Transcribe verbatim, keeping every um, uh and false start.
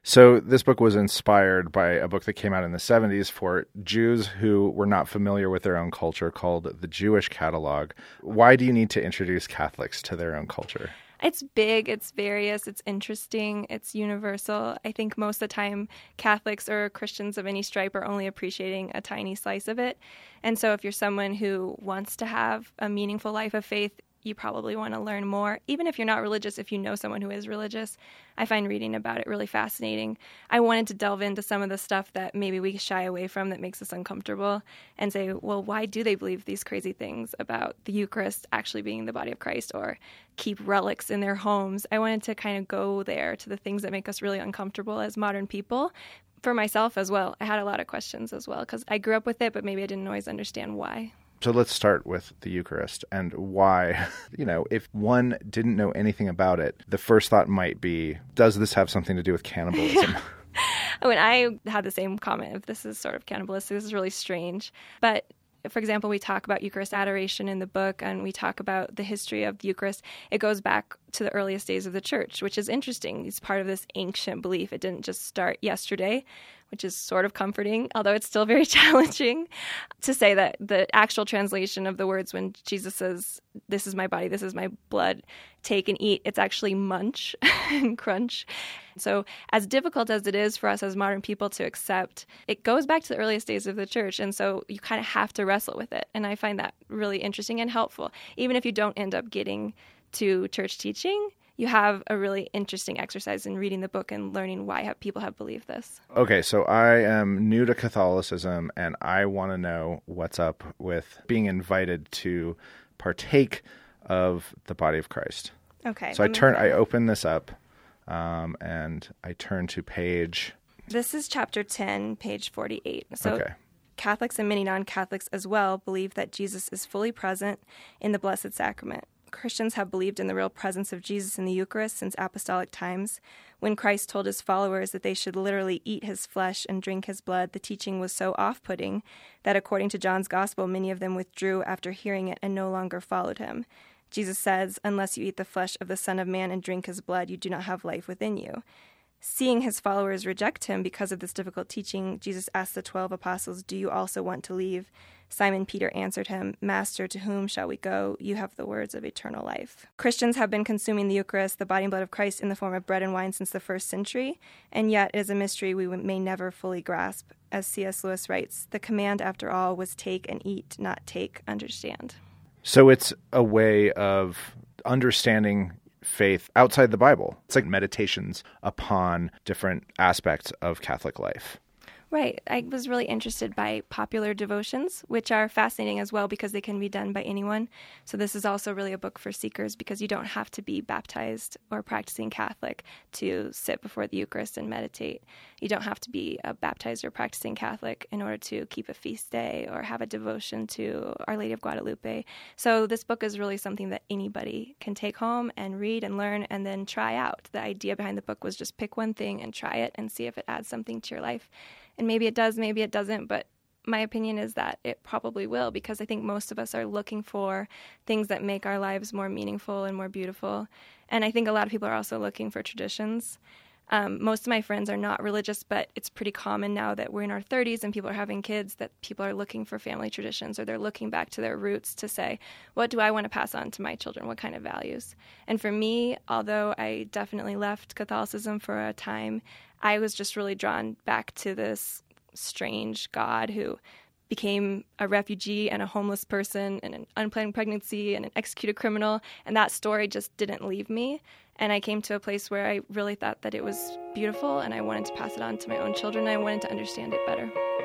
So this book was inspired by a book that came out in the seventies for Jews who were not familiar with their own culture called the Jewish Catalog. Why do you need to introduce Catholics to their own culture? It's big, it's various, it's interesting, it's universal. I think most of the time Catholics or Christians of any stripe are only appreciating a tiny slice of it. And so if you're someone who wants to have a meaningful life of faith, you probably want to learn more. Even if you're not religious, if you know someone who is religious, I find reading about it really fascinating. I wanted to delve into some of the stuff that maybe we shy away from that makes us uncomfortable and say, well, why do they believe these crazy things about the Eucharist actually being the body of Christ or keep relics in their homes? I wanted to kind of go there to the things that make us really uncomfortable as modern people. For myself as well, I had a lot of questions as well because I grew up with it, but maybe I didn't always understand why. So let's start with the Eucharist and why, you know, if one didn't know anything about it, the first thought might be, does this have something to do with cannibalism? Yeah. I mean, I had the same comment of this is sort of cannibalistic, this is really strange. But for example, we talk about Eucharist adoration in the book, and we talk about the history of the Eucharist. It goes back to the earliest days of the church, which is interesting. It's part of this ancient belief. It didn't just start yesterday, which is sort of comforting, although it's still very challenging to say that the actual translation of the words when Jesus says, this is my body, this is my blood, take and eat, it's actually munch and crunch. So as difficult as it is for us as modern people to accept, it goes back to the earliest days of the church. And so you kind of have to wrestle with it. And I find that really interesting and helpful. Even if you don't end up getting to church teaching, you have a really interesting exercise in reading the book and learning why have people have believed this. Okay, so I am new to Catholicism, and I want to know what's up with being invited to partake of the body of Christ. Okay. So I turn, I open this up, um, and I turn to page... This is chapter ten, page forty-eight. So okay. Catholics and many non-Catholics as well believe that Jesus is fully present in the Blessed Sacrament. Christians have believed in the real presence of Jesus in the Eucharist since apostolic times. When Christ told his followers that they should literally eat his flesh and drink his blood, the teaching was so off-putting that according to John's Gospel, many of them withdrew after hearing it and no longer followed him. Jesus says, unless you eat the flesh of the Son of Man and drink his blood, you do not have life within you. Seeing his followers reject him because of this difficult teaching, Jesus asked the twelve apostles, do you also want to leave? Simon Peter answered him, Master, to whom shall we go? You have the words of eternal life. Christians have been consuming the Eucharist, the body and blood of Christ, in the form of bread and wine since the first century, and yet it is a mystery we may never fully grasp. As C S Lewis writes, the command, after all, was take and eat, not take, understand. So it's a way of understanding faith outside the Bible. It's like meditations upon different aspects of Catholic life. Right. I was really interested by popular devotions, which are fascinating as well because they can be done by anyone. So this is also really a book for seekers because you don't have to be baptized or practicing Catholic to sit before the Eucharist and meditate. You don't have to be a baptized or practicing Catholic in order to keep a feast day or have a devotion to Our Lady of Guadalupe. So this book is really something that anybody can take home and read and learn and then try out. The idea behind the book was just pick one thing and try it and see if it adds something to your life. And maybe it does, maybe it doesn't, but my opinion is that it probably will because I think most of us are looking for things that make our lives more meaningful and more beautiful. And I think a lot of people are also looking for traditions. Um, most of my friends are not religious, but it's pretty common now that we're in our thirties and people are having kids that people are looking for family traditions or they're looking back to their roots to say, what do I want to pass on to my children? What kind of values? And for me, although I definitely left Catholicism for a time, I was just really drawn back to this strange God who became a refugee and a homeless person and an unplanned pregnancy and an executed criminal. And that story just didn't leave me. And I came to a place where I really thought that it was beautiful and I wanted to pass it on to my own children. And I wanted to understand it better.